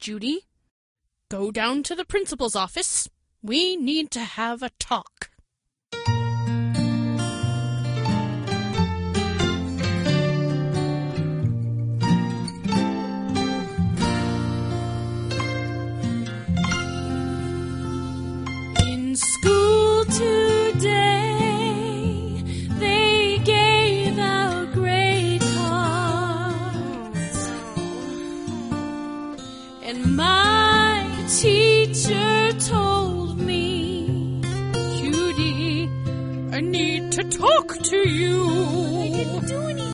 Judy. Go down to the principal's office. We need to have a talk. In school today, they gave out grade cards, and my teacher told me, Judy, I need to talk to you.